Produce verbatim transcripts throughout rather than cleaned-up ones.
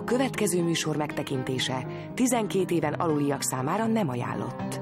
következő műsor megtekintése tizenkét éven aluliak számára nem ajánlott.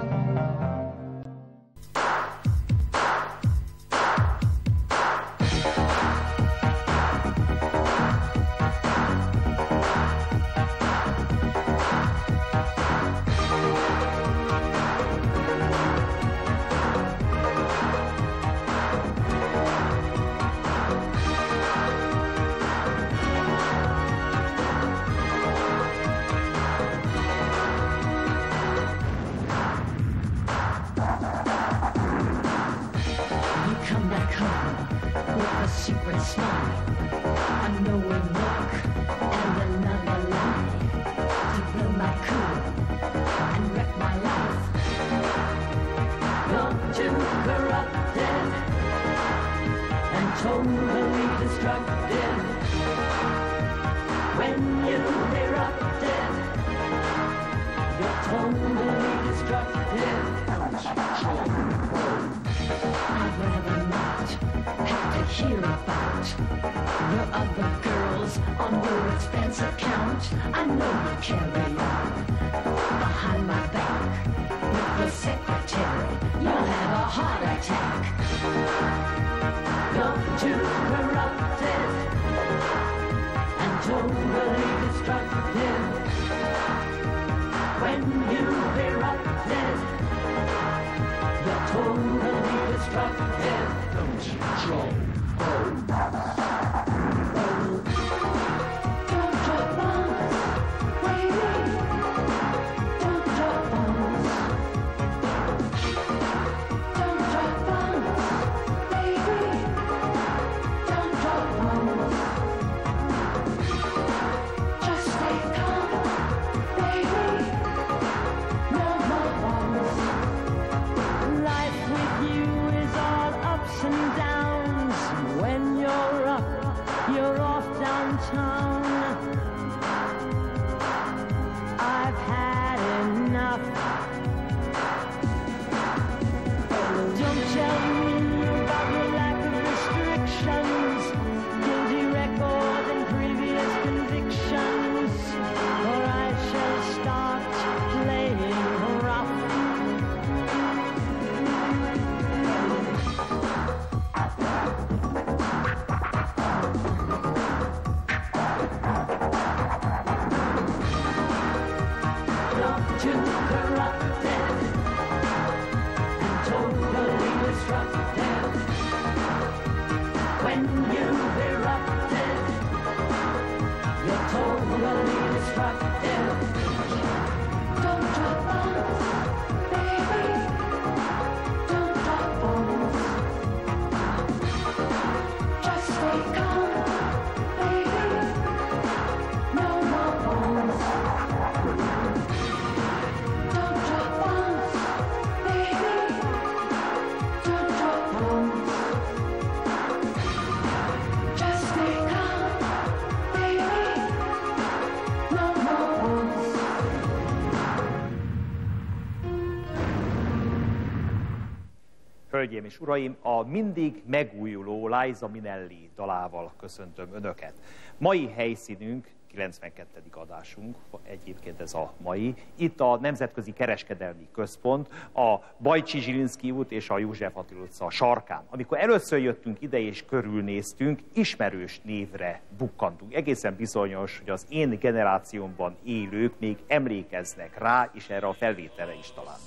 Hölgyeim és uraim, a mindig megújuló Liza Minnelli dalával köszöntöm Önöket. Mai helyszínünk, kilencvenkettedik adásunk, egyébként ez a mai, itt a Nemzetközi Kereskedelmi Központ, a Bajcsy-Zsilinszky út és a József Attila utca sarkán. Amikor először jöttünk ide és körülnéztünk, ismerős névre bukkantunk. Egészen bizonyos, hogy az én generációmban élők még emlékeznek rá, és erre a felvételre is talán.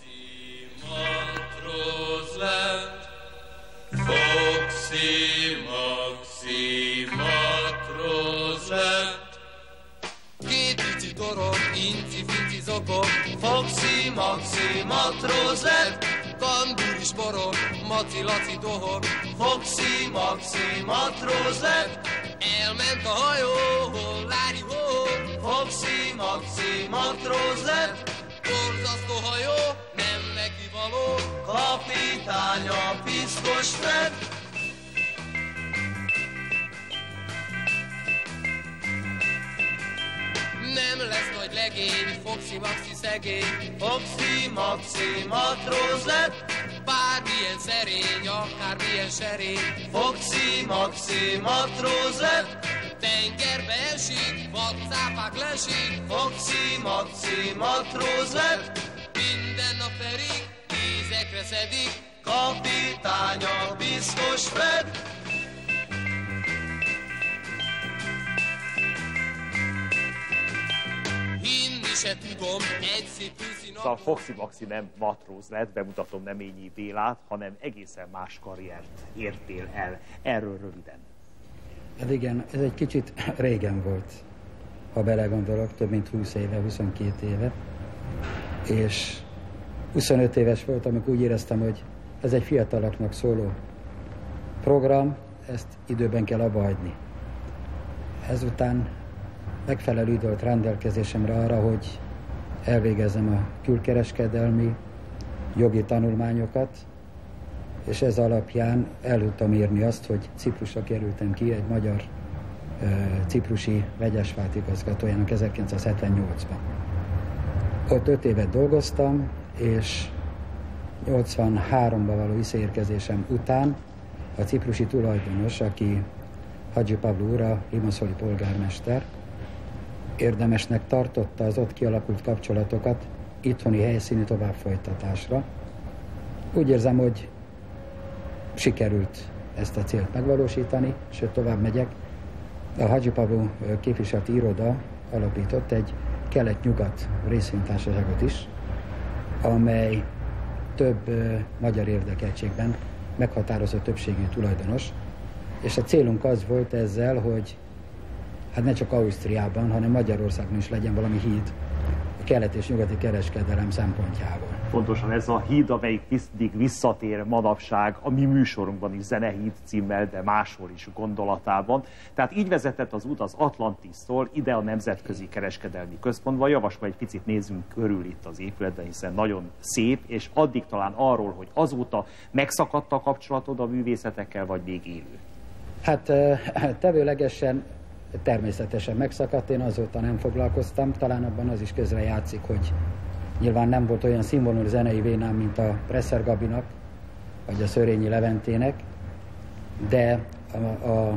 Matróz lett, Foxy Maxi matróz lett. Két pici dorog, inci-finci zokog, Foxy Maxi matróz lett. Tanduris borog, Maci-Laci dohog, Foxy Maxi matróz lett. Elment a hajó, lári-hó, Foxy Maxi matróz lett. Borzasztó hajó, nem neki való, kapitánya piszkos lett. Nem lesz nagy legény, Foxy Maxi szegény, Foxy Maxi matróz lett. Bármilyen szerény, akármilyen serény, Foxy Maxi matróz lett. Tengerbe esik, vadcápák szák lesik, Foxy, Maxi, matróz lett, minden nap ferik, ízekre szedik, kapitánya biztos Fred. Hinni se tudom, egy szép őszi Szóval Foxy Maxi nem matróz lett, bemutatom Neményi Bélát, hanem egészen más karriert értél el. Erről röviden. Hát igen, ez egy kicsit régen volt, ha belegondolok, több mint húsz éve, huszonkét éve. És huszonöt éves voltam, amikor úgy éreztem, hogy ez egy fiataloknak szóló program, ezt időben kell abba hagyni. Ezután megfelelő idő volt rendelkezésemre arra, hogy elvégezzem a külkereskedelmi jogi tanulmányokat, és ez alapján el tudtam érni azt, hogy Ciprusra kerültem ki egy magyar uh, ciprusi vegyesvált igazgatójának ezerkilencszázhetvennyolcban. Ott öt évet dolgoztam, és nyolcvanháromban való visszaérkezésem után a ciprusi tulajdonos, aki Hadzsi Pavlu úr, a Limassoli polgármester, érdemesnek tartotta az ott kialakult kapcsolatokat itthoni helyszíni továbbfolytatásra. Úgy érzem, hogy sikerült ezt a célt megvalósítani, sőt tovább megyek. A Hadzsi Pavlu képviseleti iroda alapított egy kelet-nyugat részvénytársaságot is, amely több uh, magyar érdekeltségben meghatározó többségű tulajdonos, és a célunk az volt ezzel, hogy hát ne csak Ausztriában, hanem Magyarországon is legyen valami híd a kelet- és nyugati kereskedelem szempontjából. Pontosan ez a híd, amelyik mindig visszatér manapság a mi műsorunkban is, Zenehíd címmel, de máshol is gondolatában. Tehát így vezetett az út az Atlantisztól ide a Nemzetközi Kereskedelmi Központba. Javaslom, egy picit nézzünk körül itt az épületben, hiszen nagyon szép, és addig talán arról, hogy azóta megszakadt a kapcsolatod a művészetekkel, vagy még élő? Hát tevőlegesen természetesen megszakadt, én azóta nem foglalkoztam, talán abban az is közre játszik, hogy nyilván nem volt olyan színvonalú zenei vénám, mint a Presser Gabinak, vagy a Szörényi Leventének, de a, a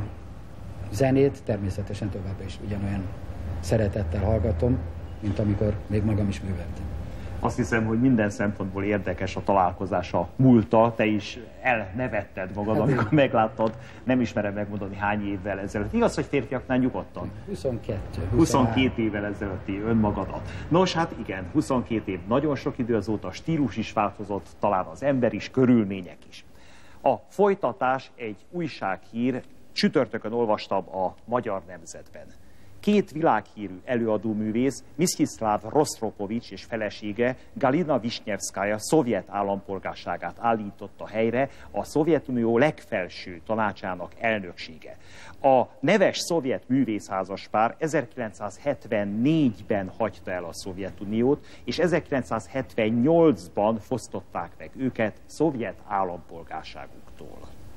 zenét természetesen továbbra is ugyanolyan szeretettel hallgatom, mint amikor még magam is műveltem. Azt hiszem, hogy minden szempontból érdekes a találkozás a múlttal. Te is elnevetted magad, hát amikor én... megláttad, nem ismerem megmondani hány évvel ezelőtt. Igaz, hogy férfiaknál nyugodtan? huszonkettő. huszonkét évvel ezelőtti önmagadat. Nos, hát igen, huszonkét év nagyon sok idő, azóta a stílus is változott, talán az ember is, körülmények is. A folytatás egy újsághír, csütörtökön olvastam a Magyar Nemzetben. Két világhírű előadóművész, Msztyiszláv Rostropovics és felesége Galina Visnyevszkaja szovjet állampolgárságát állította helyre a Szovjetunió legfelső tanácsának elnöksége. A neves szovjet művészházaspár ezerkilencszázhetvennégyben hagyta el a Szovjetuniót, és ezerkilencszázhetvennyolcban fosztották meg őket szovjet állampolgárságuktól.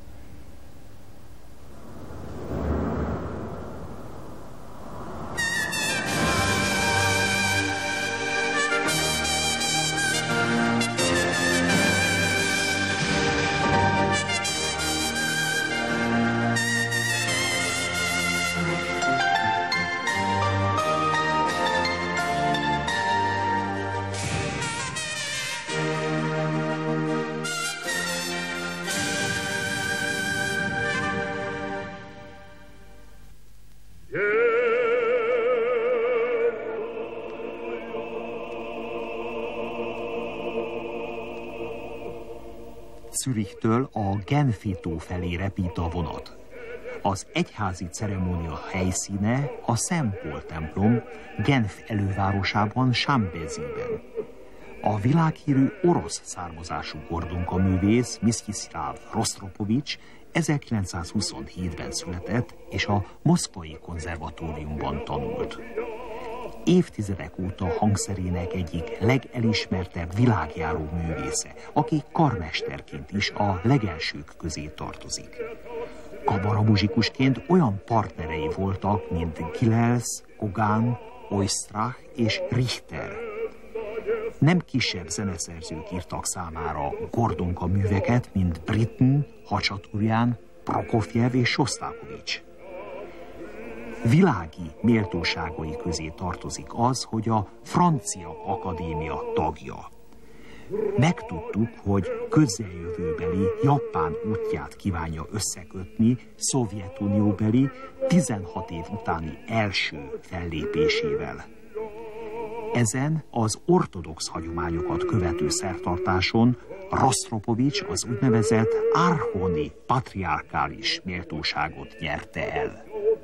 Zürichtől a Genfi tó felé repít a vonat. Az egyházi ceremónia helyszíne a Szent Pól templom Genf elővárosában, Sambéziben. A világhírű orosz származású Gordonka művész Msztyiszláv Rostropovics ezerkilencszázhuszonhétben született, és a Moszkvai Konzervatóriumban tanult. Évtizedek óta hangszerének egyik legelismertebb világjáró művésze, aki karmesterként is a legelsők közé tartozik. Kabaramuzsikusként olyan partnerei voltak, mint Gilels, Gauguin, Oistrakh és Richter. Nem kisebb zeneszerzők írtak számára Gordonka műveket, mint Britten, Hachaturjan, Prokofjev és Sostakovich. világi méltóságai közé tartozik az, hogy a Francia Akadémia tagja. Megtudtuk, hogy közeljövőbeli Japán útját kívánja összekötni Szovjetunióbeli tizenhat év utáni első fellépésével. Ezen az ortodox hagyományokat követő szertartáson Rostropovics az úgynevezett archoni patriarkális méltóságot nyerte el.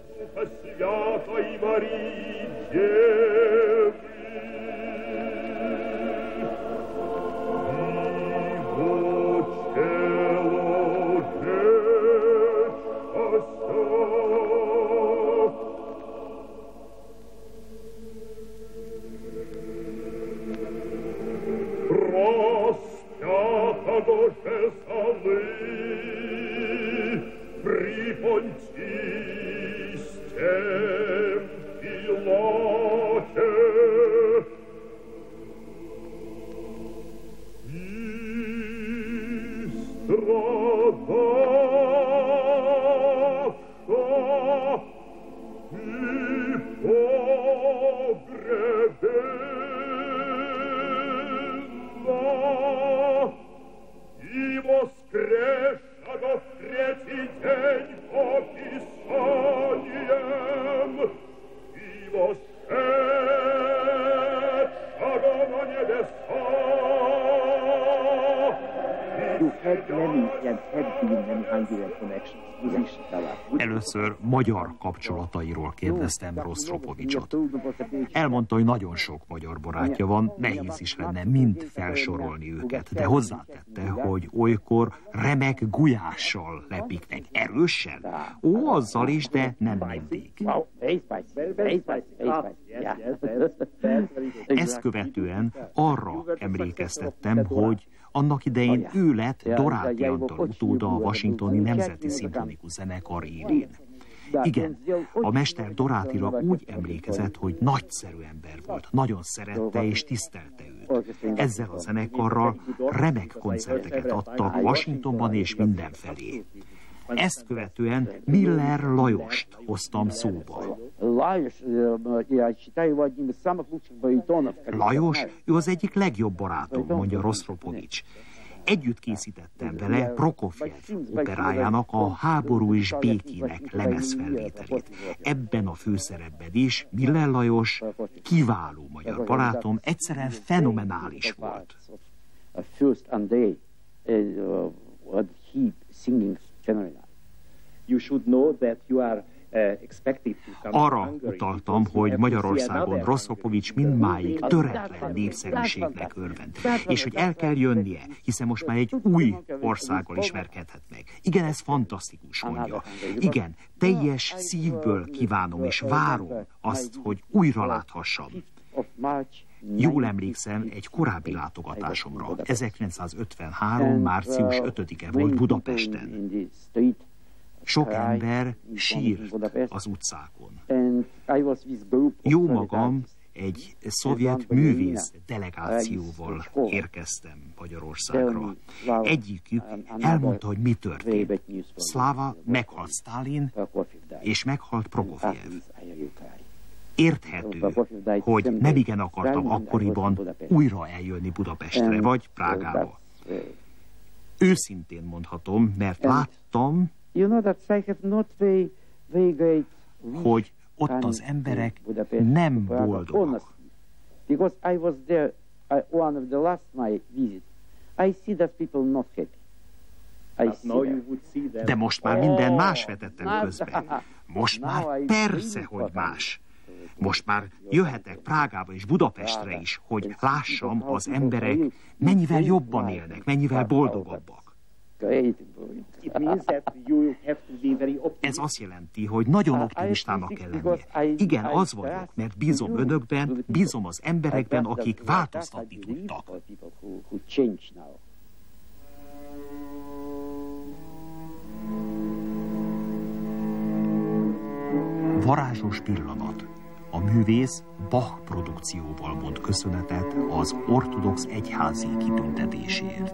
Először magyar kapcsolatairól kérdeztem Rostropovicsot. Elmondta, hogy nagyon sok magyar barátja van, nehéz is lenne mind felsorolni őket, de hozzátette, hogy olykor remek gulyással lepik meg. Erősen? Ó, azzal is, de nem mindig. Ezt követően arra emlékeztettem, hogy annak idején ő lett Doráti Antal utóda a Washingtoni Nemzeti Szimfonikus Zenekar élén. Igen, a mester Dorátira úgy emlékezett, hogy nagyszerű ember volt, nagyon szerette és tisztelte őt. Ezzel a zenekarral remek koncerteket adtak Washingtonban és mindenfelé. Ezt követően Miller Lajost hoztam szóba. Lajos, ő az egyik legjobb barátom, mondja Rostropovics. Együtt készítettem vele Prokofjev operájának, a Háború és békének lemezfelvételét. Ebben a főszerepben is Miller Lajos kiváló magyar barátom, egyszerűen fenomenális volt. Arra utaltam, hogy Magyarországon Rostropovics mindmáig töretlen népszerűségnek örvend, és hogy el kell jönnie, hiszen most már egy új országgal ismerkedhet meg. Igen, ez fantasztikus, mondja. Igen, teljes szívből kívánom és várom azt, hogy újra láthassam. Jól emlékszem egy korábbi látogatásomra. ezerkilencszázötvenhárom. március ötödike volt Budapesten. Sok ember sírt az utcákon. Jó magam egy szovjet művész delegációval érkeztem Magyarországra. Egyikük elmondta, hogy mi történt. Szláva meghalt Sztálin, és meghalt Prokofjev. Érthető, hogy nem igen akartam akkoriban újra eljönni Budapestre, vagy Prágába. Őszintén mondhatom, mert láttam, hogy ott az emberek nem boldogak. De most már minden más vetettem közbe. Most már persze, hogy más. Most már jöhetek Prágába és Budapestre is, hogy lássam, az emberek mennyivel jobban élnek, mennyivel boldogabbak. Ez azt jelenti, hogy nagyon optimistának kell lennie. Igen, az vagyok, mert bízom önökben, bízom az emberekben, akik változtatni tudtak. Varázsos pillanat. A művész Bach produkcióval mond köszönetet az ortodox egyházi kitüntetésért.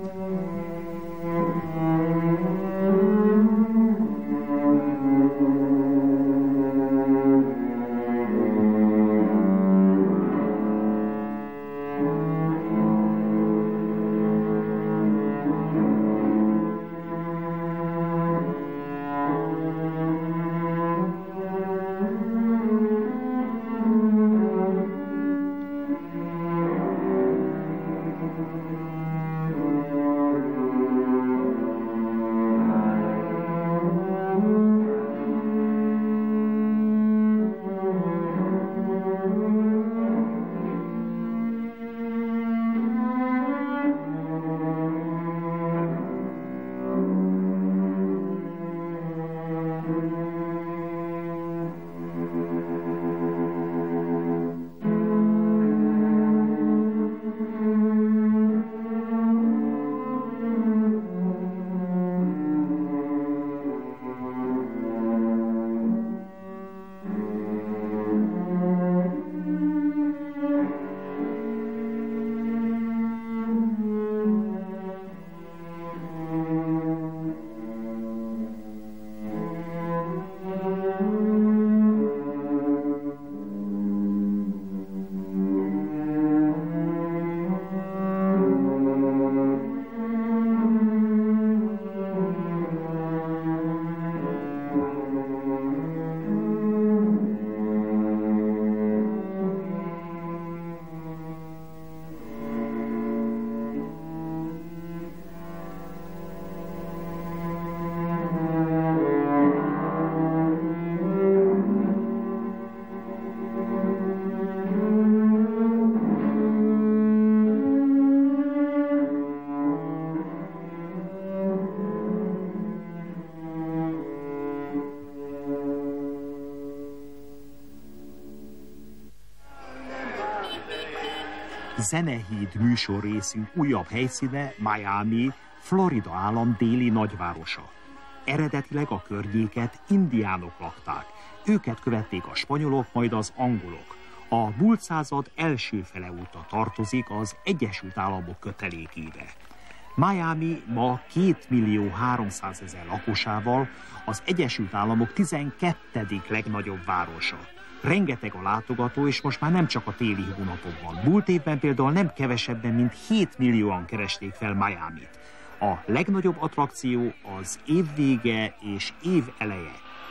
Zenehíd műsorrészünk újabb helyszíne Miami, Florida állam déli nagyvárosa. Eredetileg a környéket indiánok lakták. Őket követték a spanyolok, majd az angolok. A múlt század első fele óta tartozik az Egyesült Államok kötelékébe. Miami ma két millió háromszázezer lakosával az Egyesült Államok tizenkettedik legnagyobb városa. Rengeteg a látogató, és most már nem csak a téli hónapokban. Múlt évben például nem kevesebben, mint hét millióan keresték fel Miamit. A legnagyobb attrakció az év vége és év eleje.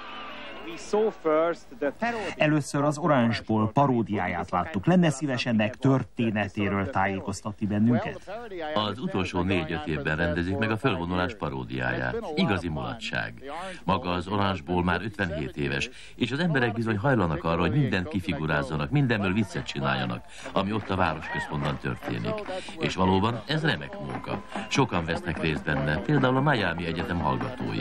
Először az Orange Bowl paródiáját láttuk. Lenne szíves ennek történetéről tájékoztatni bennünket? Az utolsó négy-öt évben rendezik meg a felvonulás paródiáját. Igazi mulatság. Maga az Orange Bowl már ötvenhét éves, és az emberek bizony hajlanak arra, hogy mindent kifigurázzanak, mindenből viccet csináljanak, ami ott a városközpontban történik. És valóban ez remek munka. Sokan vesznek részt benne, például a Miami Egyetem hallgatói.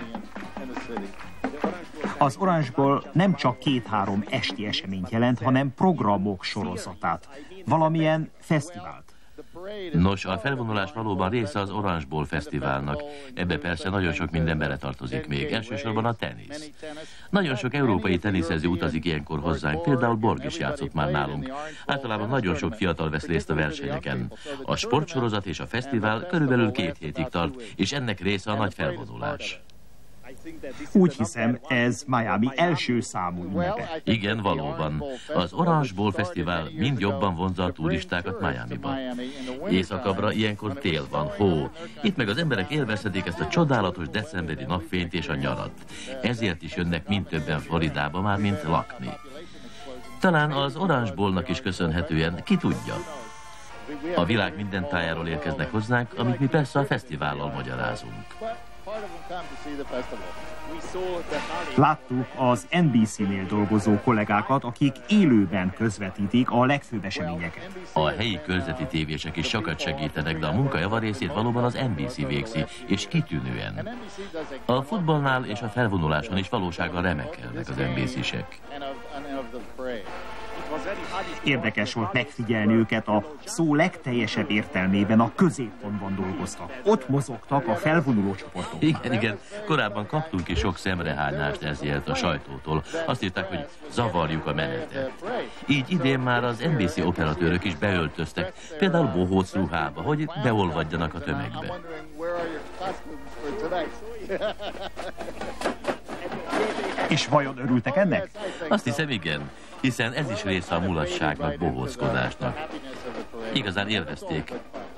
Az Orange Bowl nem csak két-három esti eseményt jelent, hanem programok sorozatát, valamilyen fesztivált. Nos, a felvonulás valóban része az Orange Bowl fesztiválnak. Ebbe persze nagyon sok minden beletartozik még, elsősorban a tenisz. Nagyon sok európai teniszező utazik ilyenkor hozzánk, például Borg is játszott már nálunk. Általában nagyon sok fiatal vesz részt a versenyeken. A sportsorozat és a fesztivál körülbelül két hétig tart, és ennek része a nagy felvonulás. Úgy hiszem, ez Miami első számú ünnepe. Igen, valóban. Az Orange Bowl Fesztivál mind jobban vonzza a turistákat Miamiba. Északabbra ilyenkor tél van, hó. Itt meg az emberek élvezhetik ezt a csodálatos decemberi napfényt és a nyarat. Ezért is jönnek mind többen Floridába már, mint lakni. Talán az Orange Bowlnak is köszönhetően, ki tudja. A világ minden tájáról érkeznek hozzánk, amit mi persze a fesztivállal magyarázunk. Láttuk az en bé cé-nél dolgozó kollégákat, akik élőben közvetítik a legfőbb eseményeket. A helyi körzeti tévések is sokat segítenek, de a munka javarészét valóban az en bé cé végzi, és kitűnően. A futballnál és a felvonuláson is valósággal remekelnek az en bé cé-sek. Érdekes volt megfigyelni őket, a szó legteljesebb értelmében a középpontban dolgoztak. Ott mozogtak a felvonuló csoportok. Igen, igen. Korábban kaptunk is sok szemrehányást ezért a sajtótól. Azt írták, hogy zavarjuk a menetet. Így idén már az en bé cé operatőrök is beöltöztek, például bohóc ruhába, hogy beolvadjanak a tömegbe. És vajon örültek ennek? Azt hiszem, igen, hiszen ez is része a mulatságnak, bohóckodásnak. Igazán élvezték.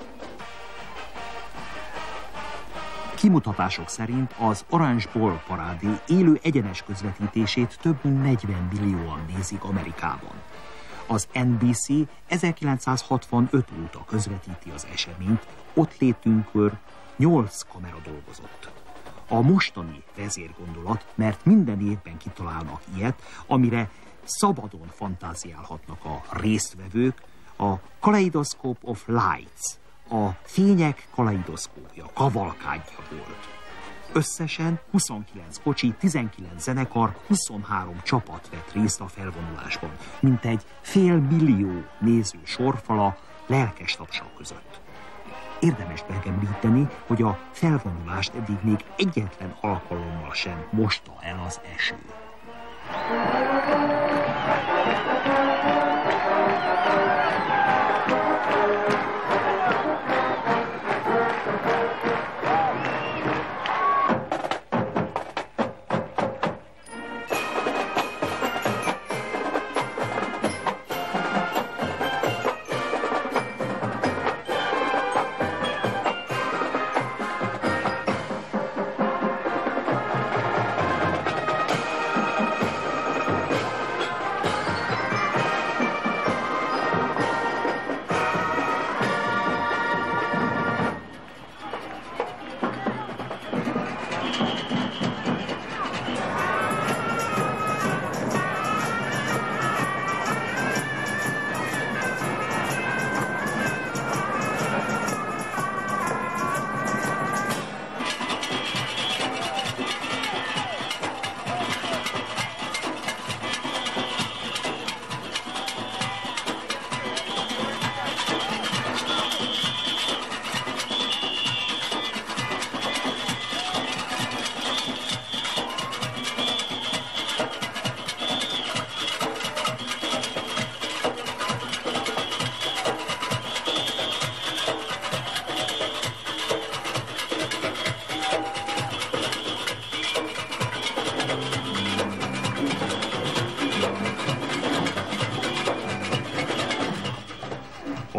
Kimutatások szerint az Orange Bowl parádé élő egyenes közvetítését több mint negyven millióan nézik Amerikában. Az en bé cé ezerkilencszázhatvanöt óta közvetíti az eseményt, ott létünkkor nyolc kamera dolgozott. A mostani vezérgondolat, mert minden évben kitalálnak ilyet, amire szabadon fantáziálhatnak a résztvevők, a Kaleidoscope of Lights, a fények kaleidoszkópja, kavalkádja volt. Összesen huszonkilenc kocsi, tizenkilenc zenekar, huszonhárom csapat vett részt a felvonulásban, mintegy fél millió néző sorfala lelkes tapsok között. Érdemes megemlíteni, hogy a felvonulást eddig még egyetlen alkalommal sem mosta el az eső.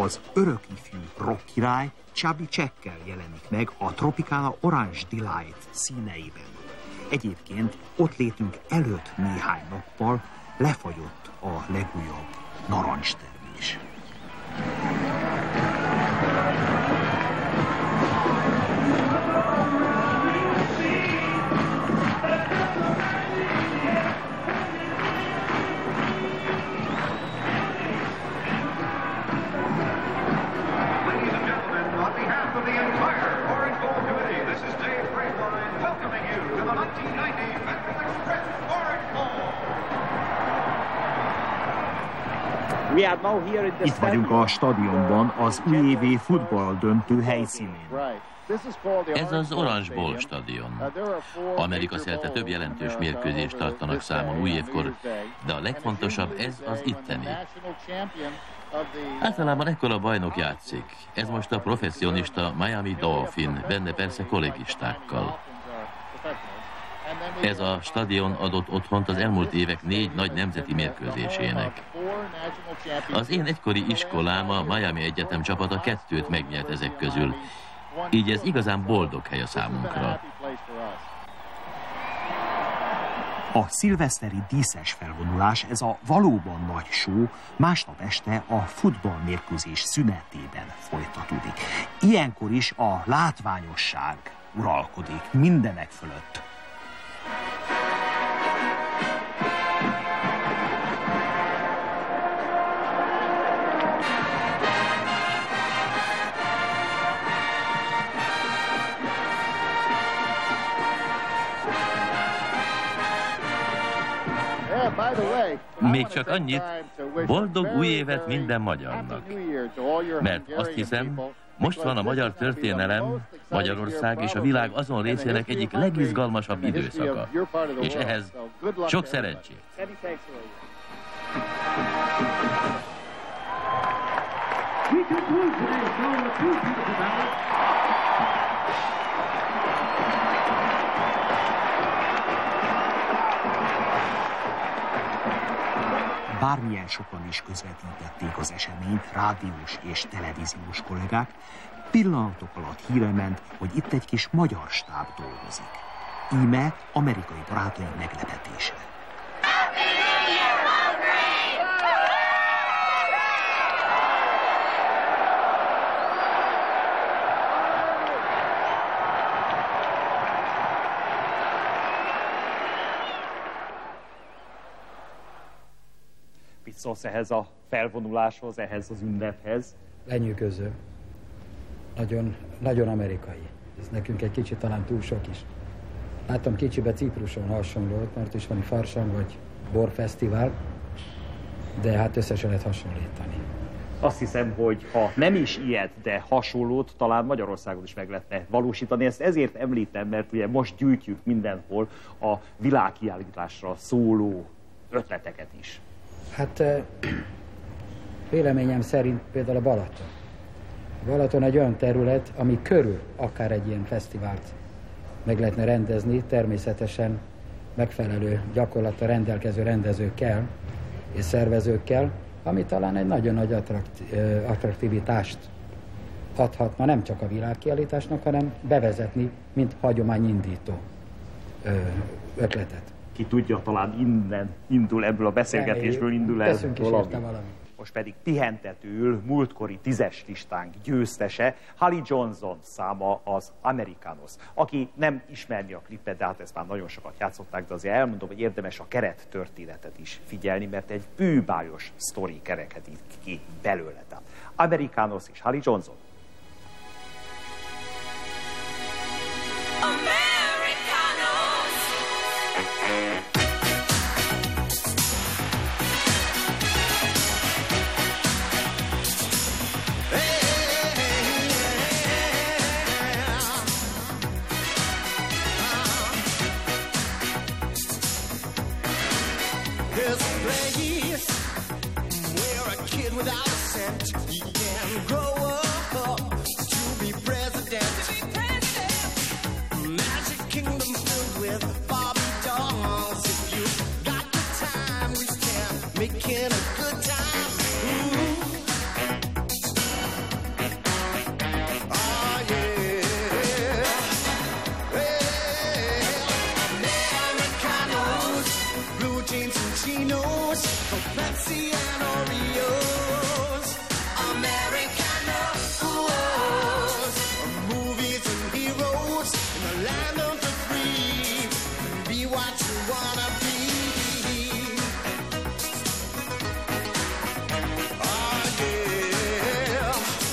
az örök ifjú rock király Chubby Checkkel jelenik meg a Tropicana Orange Delight színeiben. Egyébként ott létünk előtt néhány nappal lefagyott a legújabb narancstermés. Itt vagyunk a stadionban, az újévi futball döntő helyszínén. Ez az Orange Bowl stadion. Amerika szerte több jelentős mérkőzést tartanak számon újévkor, de a legfontosabb ez az itteni. Általában ekkora bajnok játszik. Ez most a professzionista Miami Dolphin, benne persze kollégistákkal. Ez a stadion adott otthont az elmúlt évek négy nagy nemzeti mérkőzésének. Az én egykori iskolám, a Miami Egyetem csapata kettőt megnyert ezek közül. Így ez igazán boldog hely a számunkra. A szilveszteri díszes felvonulás, ez a valóban nagy show másnap este a futballmérkőzés szünetében folytatódik. Ilyenkor is a látványosság uralkodik mindenek fölött. Még csak annyit, boldog új évet minden magyarnak. Mert azt hiszem, most van a magyar történelem, Magyarország és a világ azon részének egyik legizgalmasabb időszaka. És ehhez sok szerencsét! Bármilyen sokan is közvetítették az eseményt, rádiós és televíziós kollégák, pillanatok alatt híre ment, hogy itt egy kis magyar stáb dolgozik. Íme amerikai barátaink meglepetése. Mit szólsz ehhez a felvonuláshoz, ehhez az ünnephez? Lenyűgöző. Nagyon, nagyon amerikai. Ez nekünk egy kicsit talán túl sok is. Láttam kicsibe Cipruson hasonlót, mert is van farsang vagy borfesztivál, de hát összesen lehet hasonlítani. Azt hiszem, hogy ha nem is ilyet, de hasonlót talán Magyarországon is meg lehetne valósítani. Ezt ezért említem, mert ugye most gyűjtjük mindenhol a világkiállításra szóló ötleteket is. Hát véleményem szerint például a Balaton. A Balaton egy olyan terület, ami körül akár egy ilyen fesztivált meg lehetne rendezni, természetesen megfelelő gyakorlattal rendelkező rendezőkkel és szervezőkkel, ami talán egy nagyon nagy attraktivitást adhatna nem csak a világkiállításnak, hanem bevezetni, mint hagyományindító ötletet. Ki tudja, talán innen indul, ebből a beszélgetésből indul el valami. valami. Most pedig pihentetül múltkori tízes listánk győztese, Holly Johnson száma az Americanos. Aki nem ismerni a klipet, de hát ezt már nagyon sokat játszották, de azért elmondom, hogy érdemes a keret történetet is figyelni, mert egy bűbájos sztori kerekedik ki belőle. Tehát Americanos és Holly Johnson. Pepsi and Oreos, Americanos, movies and heroes in the land of the free. Be what you wanna be. Oh yeah,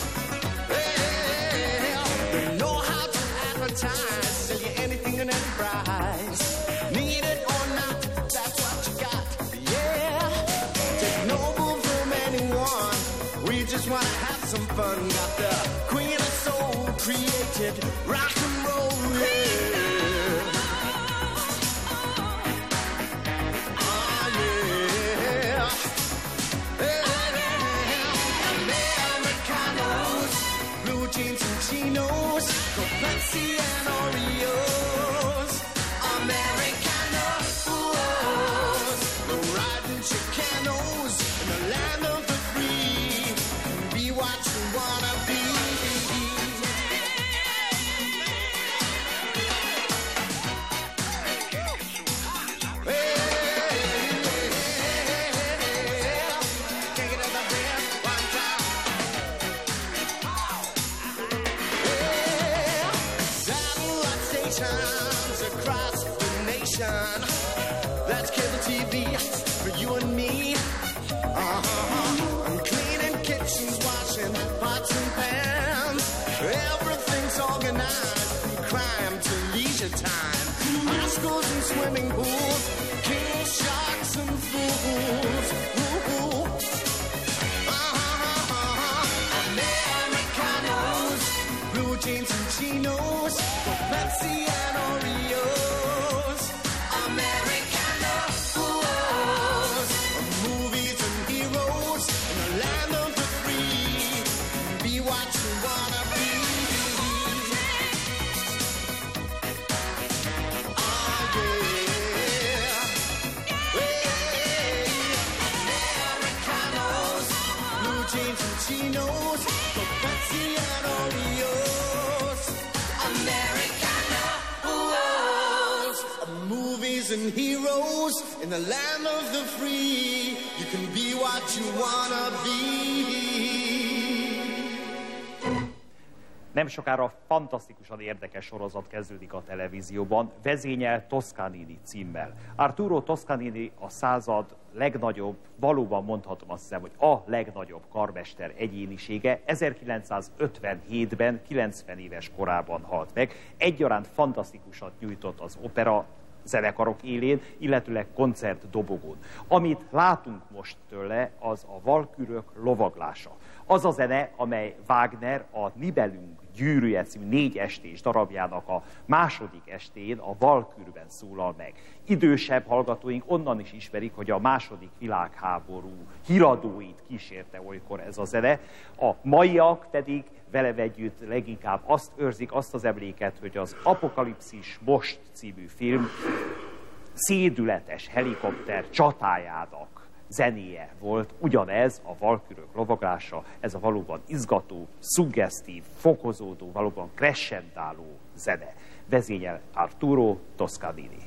yeah. They know how to advertise, sell you anything and any price. Need it or not, that's what you got. Yeah, take no bull from anyone. We just wanna have some fun. Got the queen of soul created rock and roll. Yeah. Oh yeah. Yeah. Americanos, blue jeans and chinos, Pepsi and Oreos. Americanos, no riding Chicanos in the land of the free. Be what you wanna be. Take it up the bed one time. Satellite stations across the nation. That's cable T V for you and me. Uh-huh. I'm cleaning kitchens, washing pots and pans. Everything's organized from crime to leisure time. High schools and swimming pools, kings, sharks and fools. Ooh. Uh-huh. Americanos, blue jeans and chinos, Pepsi and Oreos. Americanos, movies and heroes in the land of the free. Be what you wanna be. Oh yeah, Americanos, blue jeans and chinos, Pepsi and Oreos. Americanos, movies and heroes in the land of the free. You can be what you wanna be. Nem sokára fantasztikusan érdekes sorozat kezdődik a televízióban, Vezényel Toscanini címmel. Arturo Toscanini a század legnagyobb, valóban mondhatom azt hiszem, hogy a legnagyobb karmester egyénisége. ezerkilencszázötvenhétben, kilencven éves korában halt meg. Egyaránt fantasztikusat nyújtott az opera zenekarok élén, illetőleg koncertdobogón. Amit látunk most tőle, az a Valkürök lovaglása. Az a zene, amely Wagner a Nibelung gyűrűje című négy estés darabjának a második estén a Valkürben szólal meg. Idősebb hallgatóink onnan is ismerik, hogy a második világháború híradóit kísérte olykor ez a zene. A maiak pedig vele együtt leginkább azt őrzik, azt az emléket, hogy az Apokalipszis Most című film szédületes helikopter csatájának zenéje volt, ugyanez a Valkürök lovaglása, ez a valóban izgató, szuggesztív, fokozódó, valóban crescendáló zene. Vezényel Arturo Toscanini.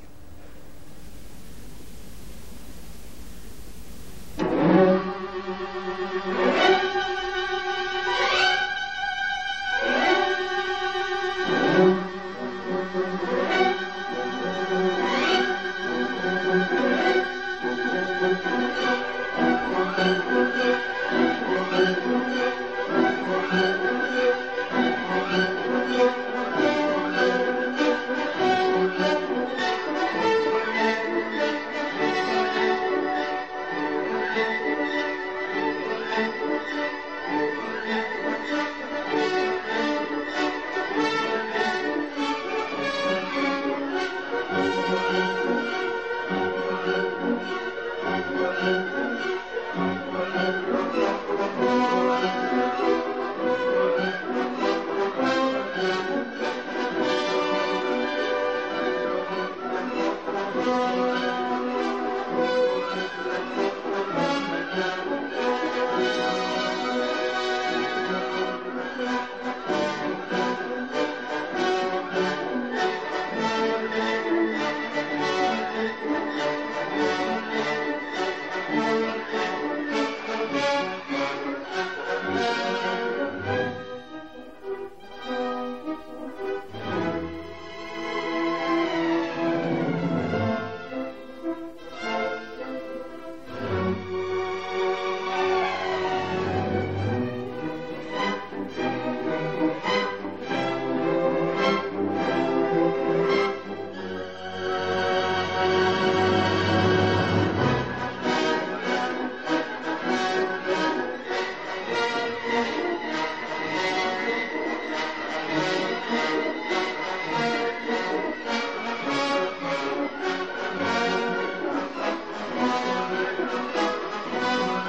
Thank you.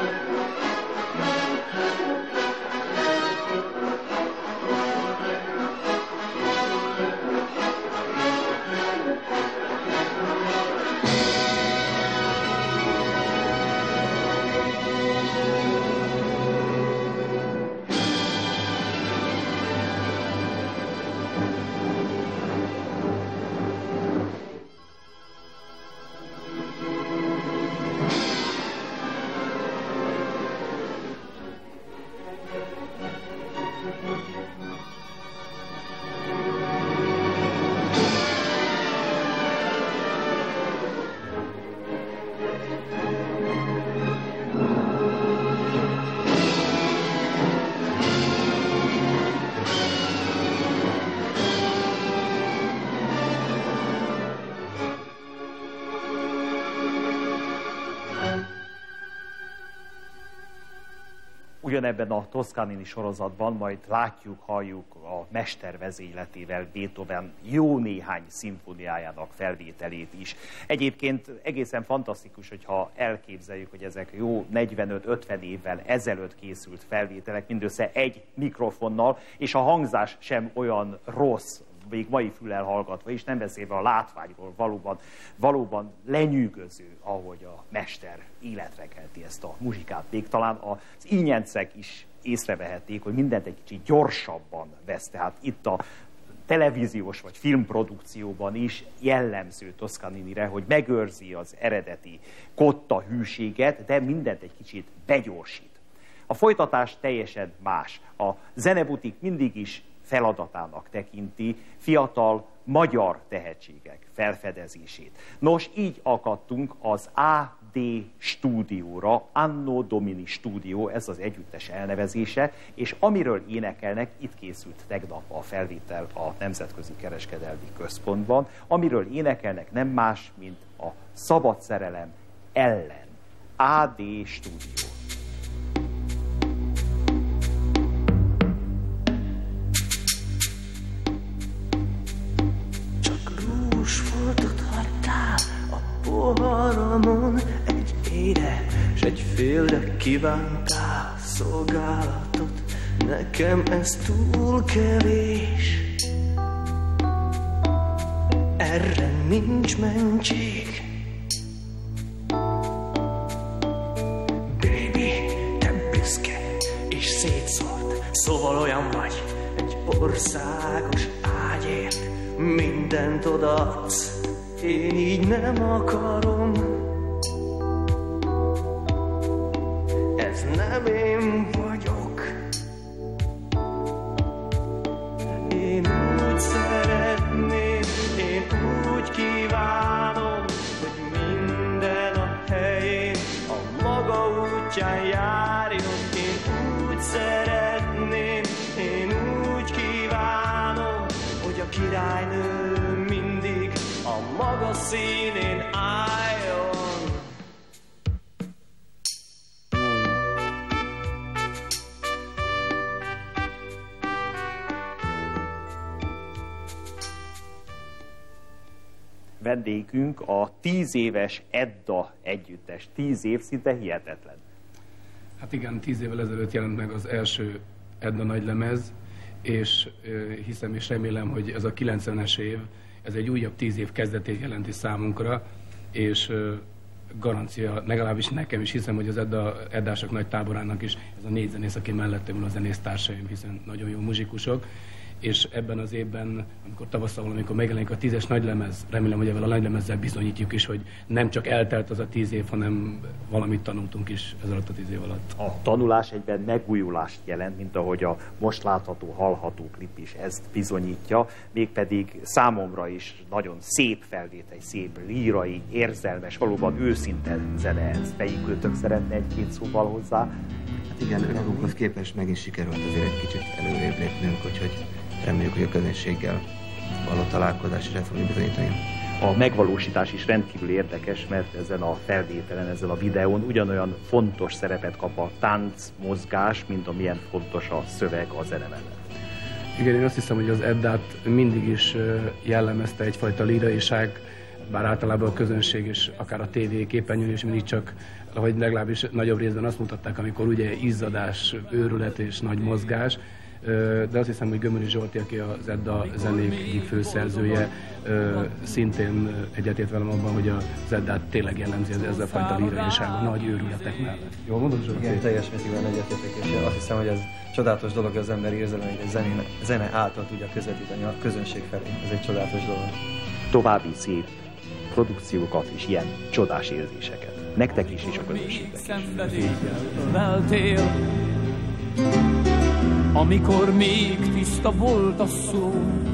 Ugyanebben a Toscanini sorozatban majd látjuk, halljuk a mester vezényletével Beethoven jó néhány szimfóniájának felvételét is. Egyébként egészen fantasztikus, hogyha elképzeljük, hogy ezek jó negyvenöt-ötven évvel ezelőtt készült felvételek, mindössze egy mikrofonnal, és a hangzás sem olyan rossz, még mai füllel hallgatva is, nem beszélve a látványról, valóban, valóban lenyűgöző, ahogy a mester életre kelti ezt a muzsikát. Még talán az ínyencek is észrevehették, hogy mindent egy kicsit gyorsabban vesz. Tehát itt a televíziós vagy filmprodukcióban is jellemző Toscaninire, hogy megőrzi az eredeti kotta hűséget, de mindent egy kicsit begyorsít. A folytatás teljesen más. A Zenebutik mindig is feladatának tekinti fiatal magyar tehetségek felfedezését. Nos, így akadtunk az á dé stúdióra, Anno Domini Stúdió, ez az együttes elnevezése, és amiről énekelnek, itt készült tegnap a felvétel a Nemzetközi Kereskedelmi Központban, amiről énekelnek nem más, mint a szabad szerelem ellen. á dé Stúdió. Foltot hagytál a poharamon, egy éde, s egy félre kívántál szolgálatot. Nekem ez túl kevés, erre nincs mentség. Baby, te büszke és szétszórt, szóval olyan vagy, egy országos ágyért mindent odaadsz, én így nem akarom. Ez nem én vagyok. Én úgy szeretném, én úgy kívánom, hogy minden a helyén, a maga útján járjon. Én úgy szeretném, én úgy kívánom, hogy a királynő mindig a maga színén álljon. Vendégünk a tíz éves Edda együttes. Tíz év, szinte hihetetlen. Hát igen, tíz évvel ezelőtt jelent meg az első Edda nagylemez, és hiszem és remélem, hogy ez a kilencvenes év, ez egy újabb tíz év kezdetét jelenti számunkra, és garancia, legalábbis nekem is hiszem, hogy az Edda, Eddások nagy táborának is ez a négy zenész, aki mellettem van, a zenésztársaim, hiszen nagyon jó muzsikusok, és ebben az évben, amikor tavasszal valamikor megjelenik a tízes nagylemez, remélem, hogy ebben a nagylemezzel bizonyítjuk is, hogy nem csak eltelt az a tíz év, hanem valamit tanultunk is ez alatt a tíz év alatt. A tanulás egyben megújulást jelent, mint ahogy a most látható, hallható klip is ezt bizonyítja, mégpedig számomra is nagyon szép felvétel, szép lírai, érzelmes, valóban őszinte zene ez. Melyikőtök szeretne egy-két szóval hozzá? Hát igen, önmagunkhoz képest meg is sikerült azért egy kicsit előrébb lépnünk, úgyhogy reméljük, hogy a közönséggel való találkozás is el fogjuk bizonyítani. A megvalósítás is rendkívül érdekes, mert ezen a felvételen, ezen a videón ugyanolyan fontos szerepet kap a tánc, mozgás, mint amilyen fontos a szöveg a zene mellett. Igen, én azt hiszem, hogy az Eddát mindig is jellemezte egyfajta líraiság, bár általában a közönség és akár a tévé képernyőn is mindig csak, ahogy legalábbis nagyobb részben azt mutatták, amikor ugye izzadás, őrület és nagy mozgás, de azt hiszem, hogy Gömöri Zsolti, aki az Edda zenék egyik főszerzője, szintén egyetért velem abban, hogy az Eddát tényleg jellemzi ez, ez a fajta líraiság a nagy őrületek mellett. Jól mondod, Zsolti? Igen, teljes mértékben egyetértek, és azt hiszem, hogy ez csodálatos dolog, az ember érzelem, hogy egy zene, zene által tudja közvetíteni a közönség felé. Ez egy csodálatos dolog. További szép produkciókat és ilyen csodás érzéseket. Nektek is és a közönségnek is. Amikor még tiszta volt a szó,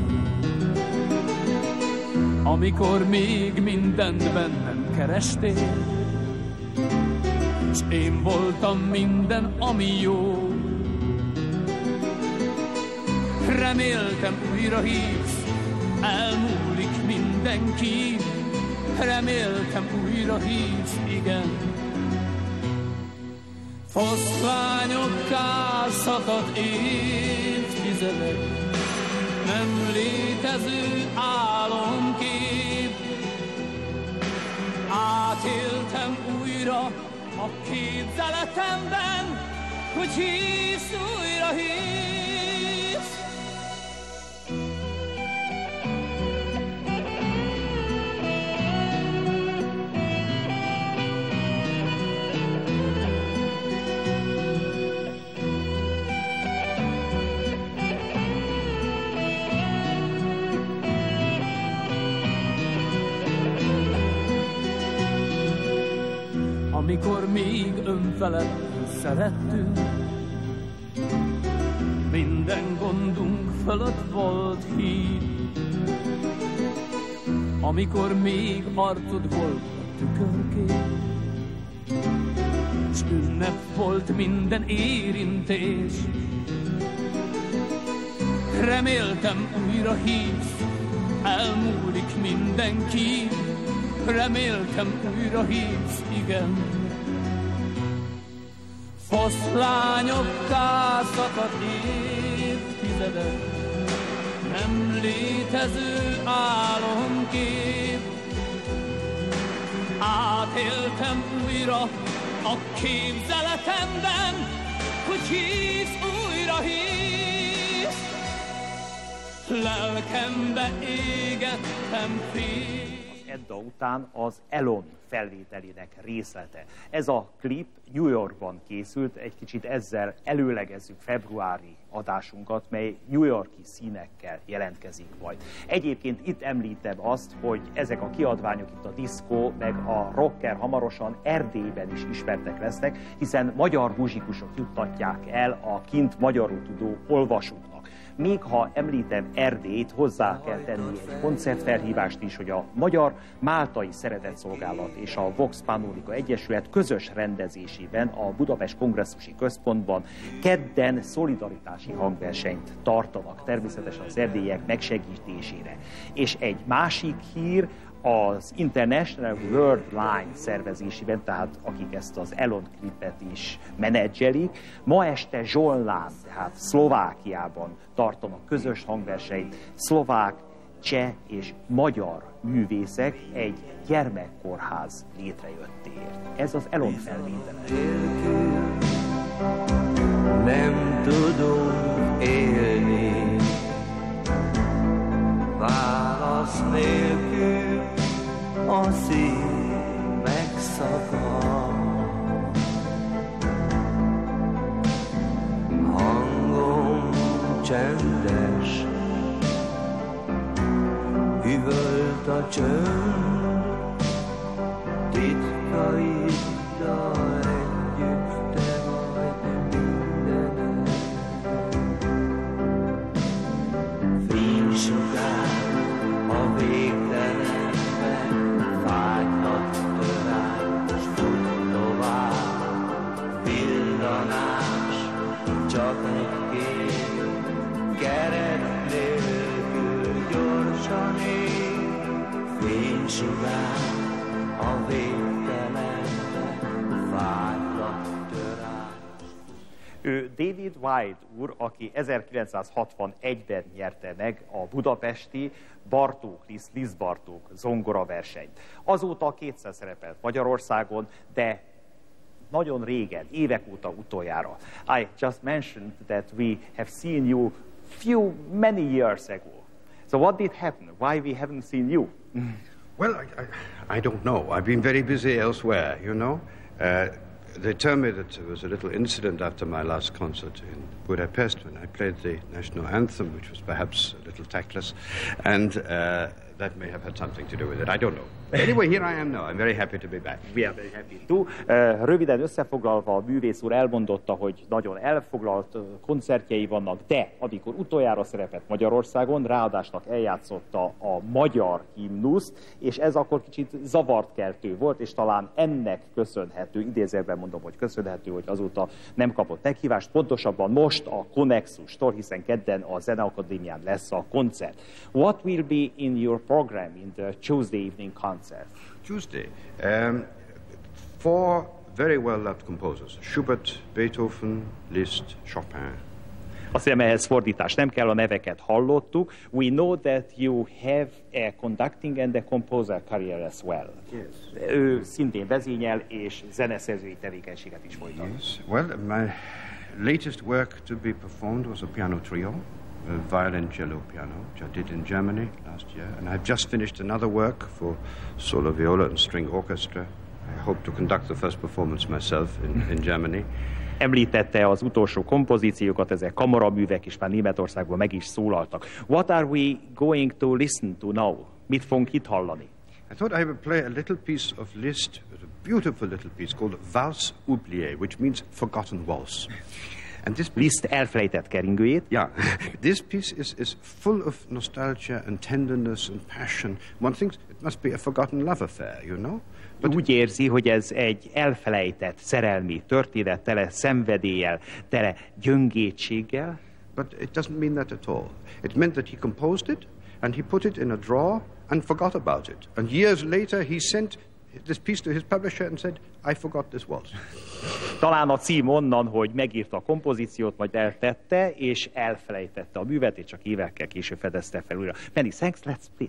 amikor még mindent bennem kerestél, s én voltam minden, ami jó. Reméltem újra hívsz, elmúlik mindenki, reméltem újra hívsz, igen. Foszlányokká szakadt évtizedek, nem létező álomkép. Átéltem újra a képzeletemben, hogy hívsz, újra hívsz. Amikor még önfeledten szerettünk, minden gondunk fölött volt híd. Amikor még arcod volt a tükörkép, s ünnep volt minden érintés. Reméltem újra hívsz, elmúlik mindenki, reméltem újra hívsz, igen. Foszlányokká szakadt évtizedek, nem létező álomkép. Átéltem újra a képzeletemben, hogy hívsz, újra hívsz. Lelkembe égettem fél. Edda után az Elon felvételének részlete. Ez a klip New Yorkban készült, egy kicsit ezzel előlegezzük februári adásunkat, mely New York-i színekkel jelentkezik majd. Egyébként itt említem azt, hogy ezek a kiadványok, itt a diszkó, meg a rocker hamarosan Erdélyben is ismertek lesznek, hiszen magyar muzsikusok juttatják el a kint magyarul tudó olvasóknak. Még ha említem Erdélyt, hozzá kell tenni egy koncertfelhívást is, hogy a Magyar Máltai Szeretetszolgálat és a Vox Panónica Egyesület közös rendezésében a Budapest Kongresszusi Központban kedden szolidaritási hangversenyt tartanak, természetesen az erdélyiek megsegítésére. És egy másik hír, az International World Line szervezésében, tehát akik ezt az Elon klipet is menedzselik, ma este Zsollán, tehát Szlovákiában tartanak közös hangversenyt, szlovák, cseh és magyar művészek egy gyermekkórház létrejöttéért. Ez az Elon felvétele. Nem tudunk élni válasz nélkül, a szív megszakad. Hangom csendes, üvölt a csönd, titkaiddal együtt te vagy mindenem. Fénysugár a végtelenben, vágyhat törás, fut tovább, villanás, csak egy kép, keret nélkül gyorsan ég, fénysugár a végtelenben, vágyhat törás. Ő David Wilde úr, aki ezerkilencszázhatvanegyben nyerte meg a budapesti Bartók Liszt, Liszt Bartók zongora versenyt. Azóta kétszer szerepelt Magyarországon, de nagyon régen, évek óta utoljára. I just mentioned that we have seen you few, many years ago. So what did happen? Why we haven't seen you? Well, I, I, I don't know. I've been very busy elsewhere, you know. Uh, they tell me that there was a little incident after my last concert in Budapest when I played the national anthem, which was perhaps a little tactless, and uh, that may have had something to do with it. I don't know. Anyway, here I am now. I'm very happy to be back. We are very happy too. Uh, röviden összefoglalva, a művész úr elmondotta, hogy nagyon elfoglalt uh, koncertjei vannak, de amikor utoljára szerepelt Magyarországon, ráadásnak eljátszotta a magyar himnuszt, és ez akkor kicsit zavart keltő volt, és talán ennek köszönhető, idézőjelben mondom, hogy köszönhető, hogy azóta nem kapott meghívást. Pontosabban most a Konnexustól, hiszen kedden a Zeneakadémián lesz a koncert. What will be in your program in the Tuesday evening concert? Tuesday. Um, four very well-loved composers. Schubert, Beethoven, Liszt, Chopin. Azt hiszem, ehhez fordítás nem kell, a neveket hallottuk. We know that you have a conducting and a composer career as well. Yes. Ő szintén vezényel és zeneszerzői tevékenységet is folytat. Yes. Well, my latest work to be performed was a piano trio. A violin cello piano, which I did in Germany last year, and I've just finished another work for solo viola and string orchestra. I hope to conduct the first performance myself in, in Germany. Említette az utolsó kompozíciókat, ezek kamaraművek, és már Németországban meg is szólaltak. What are we going to listen to now? Mit fogunk itt hallani? I thought I would play a little piece of Liszt, a beautiful little piece called Valse oubliée, which means forgotten waltz. And this Liszt elfelejtett keringőjét. Yeah, this piece is, is full of nostalgia and tenderness and passion. One thinks it must be a forgotten love affair, you know? But úgy érzi, hogy ez egy elfelejtett szerelmi történet, tele szenvedéllyel, tele gyöngétséggel. But it doesn't mean that at all. It meant that he composed it, and he put it in a drawer and forgot about it. And years later he sent this piece to his publisher and said, I forgot this waltz. Talán a cím onnan, hogy megírta a kompozíciót, majd eltette, és elfelejtette a művet, és csak évekkel később fedezte fel újra. Many thanks, let's play.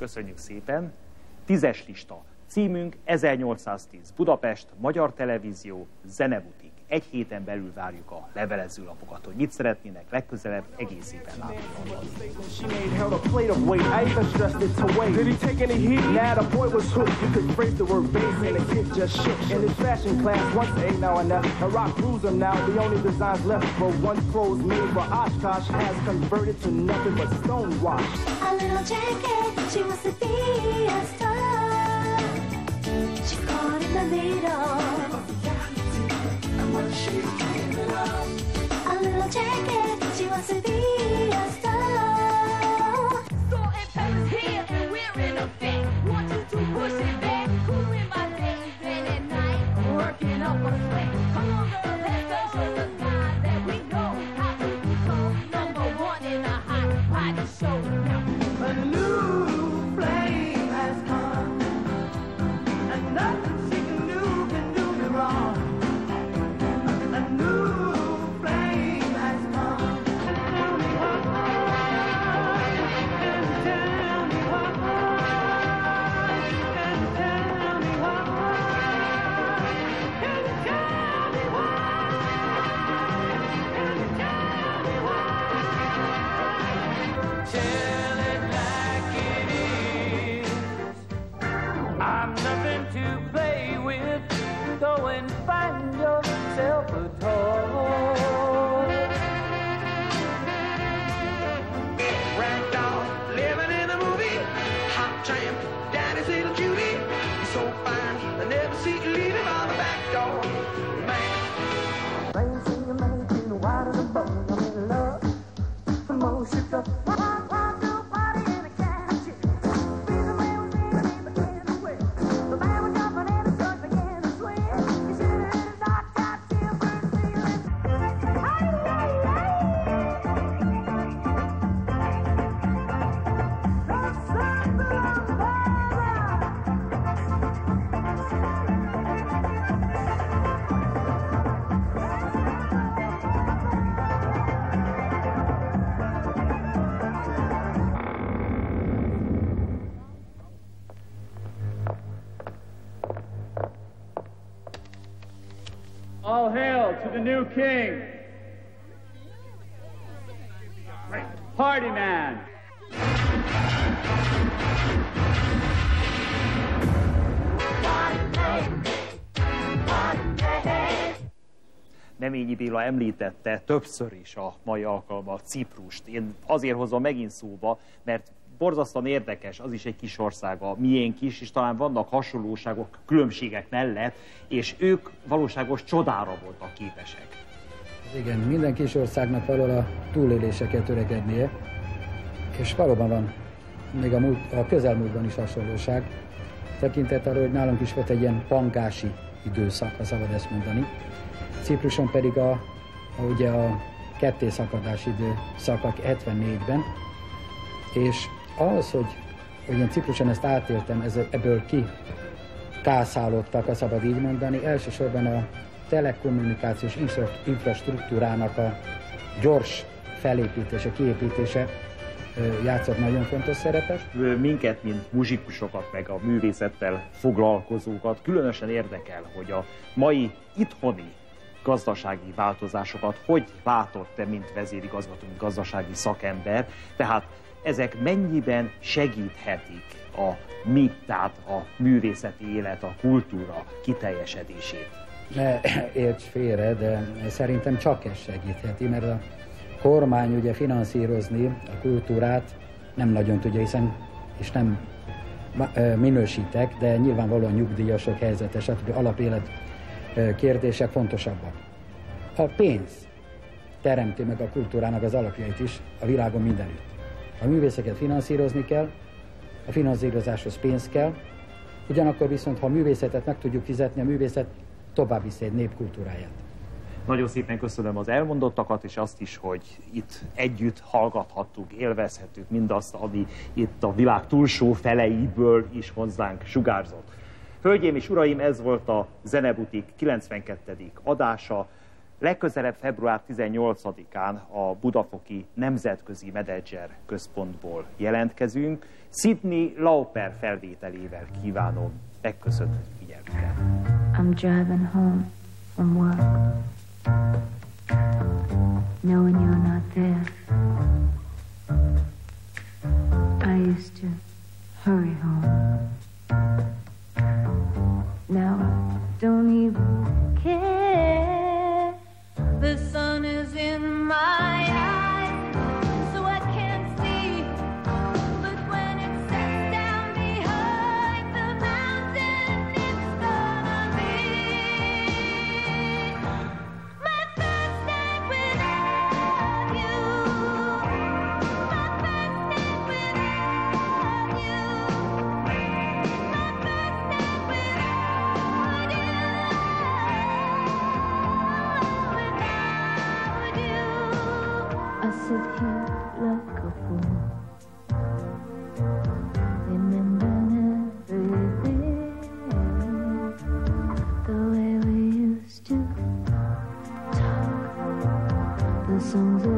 Köszönjük szépen. Tízes lista. Címünk ezernyolcszáztíz. Budapest, Magyar Televízió, Zenebutik. Egy héten belül várjuk a levelezőlapokat, hogy mit szeretnének legközelebb egészében látni. A little jacket, she wants to be a star. Store in Paris here, and we're in effect. Want you to push it back, cooling my days, then at night, working up a sweat. Come on, girl, let's go the sign that we know how to become number one in a hot party show. A new flame has come, and nothing she can do can do me wrong. A new flame has come. Tell me what more, and tell me what more, and tell me what more, and tell me what, and tell me what. Tell it like it is. I'm nothing to play with. Go and find yourself a toy. Ragdoll, living in a movie. Hot champ, daddy's little Judy. He's so fine, I never see you leave him on the back door. Man. Rain, see you making wide of the boat. I'm in love. The most shipped up. All hail to the new king. Party man. Neményi Béla említette többször is a mai alkalommal Ciprust. Én azért hozom megint szóba, mert borzasztóan érdekes, az is egy kis ország, a miénk is, és talán vannak hasonlóságok, különbségek mellett, és ők valóságos csodára voltak képesek. Igen, minden kis országnak valahol a túlélésre kell törekednie, és valóban van még a, múlt, a közelmúltban is hasonlóság. Tekintet arra, hogy nálunk is volt egy ilyen pangási időszak, ha szabad ezt mondani. Cipruson pedig a, a, ugye a kettészakadás időszaka hetvennégyben, és ahhoz, hogy, hogy én Cipruson ezt átéltem, ez, ebből ki kászálódtak, ha szabad így mondani, elsősorban a telekommunikációs infrastruktúrának a gyors felépítése, kiépítése játszott nagyon fontos szerepet. Minket, mint muzsikusokat, meg a művészettel foglalkozókat különösen érdekel, hogy a mai itthoni gazdasági változásokat hogy látott te, mint vezérigazgató, mint gazdasági szakember, tehát ezek mennyiben segíthetik a mi, tehát a művészeti élet, a kultúra kiteljesedését? Ne érts félre, de szerintem csak ez segítheti, mert a kormány ugye finanszírozni a kultúrát nem nagyon tudja, hiszen, és nem minősítek, de nyilvánvalóan nyugdíjasok helyzete, stb. Alapélet kérdések fontosabbak. A pénz teremti meg a kultúrának az alapjait is a világon mindenütt. A művészeket finanszírozni kell, a finanszírozáshoz pénz kell, ugyanakkor viszont, ha a művészetet meg tudjuk fizetni, a művészet tovább viszi egy népkultúráját. Nagyon szépen köszönöm az elmondottakat, és azt is, hogy itt együtt hallgathattuk, élvezhettük mindazt, ami itt a világ túlsó feleiből is hozzánk sugárzott. Hölgyeim és uraim, ez volt a Zenebutik kilencvenkettedik adása. Legközelebb február tizennyolcadikán a Budafoki Nemzetközi Menedzser Központból jelentkezünk. Sydney Lauper felvételével kívánom megköszönhető figyelmüket. I'm driving home from work, knowing you're not there. I used to hurry home. Now I don't even care. The sun is in my eyes, so I can't see. But when it sets down behind the mountain, it's gonna be my first night without you. My first night without you. My first night without you. I sit here like a fool, remembering everything, the way we used to talk, the songs that